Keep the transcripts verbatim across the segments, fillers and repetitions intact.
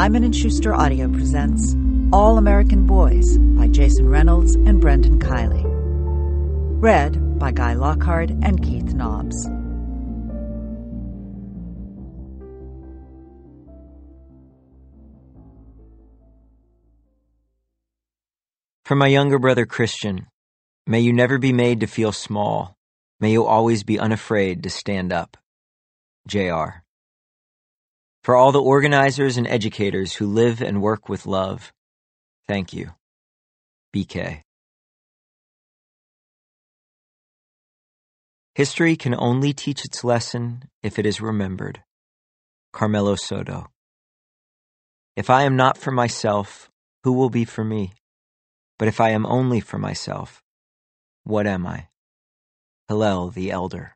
Simon and Schuster Audio presents All American Boys by Jason Reynolds and Brendan Kiley. Read by Guy Lockhart and Keith Nobbs. For my younger brother Christian, may you never be made to feel small. May you always be unafraid to stand up. J R For all the organizers and educators who live and work with love, thank you. B K History can only teach its lesson if it is remembered. Carmelo Soto If I am not for myself, who will be for me? But if I am only for myself, what am I? Hillel the Elder.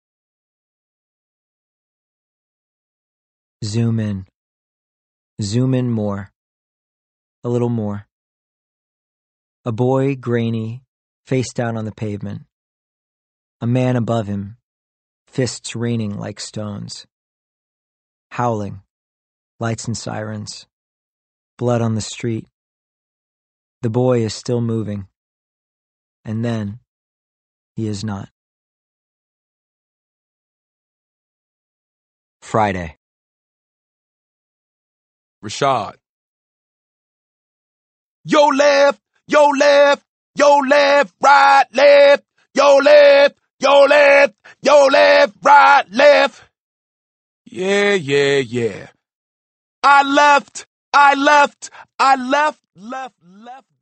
Zoom in. Zoom in more. A little more. A boy, grainy, face down on the pavement. A man above him, fists raining like stones. Howling, lights and sirens. Blood on the street. The boy is still moving. And then, he is not. Friday. Rashad. Yo left, yo left, yo left, right, left, yo left, yo left, yo left, right, left. Yeah, yeah, yeah. I left, I left, I left, left, left.